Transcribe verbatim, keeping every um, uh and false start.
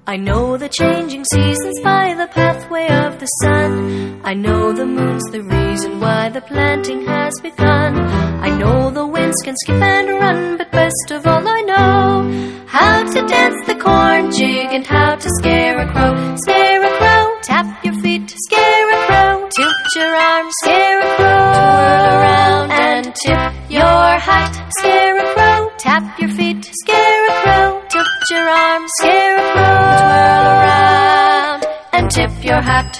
I know the changing seasons by the pathway of the sun. I know the moon's the reason why the planting has begun. I know the winds can skip and run, but best of all I know how to dance the corn jig and how to scare a crow. Scare a crow, tap your feet, scare a crow, tilt your arms, scare a crow, twirl around and tip your hat. Scare a crow, tap your feet, scare a crow, tilt your arms, scare a crow, twirl around and tip your hat.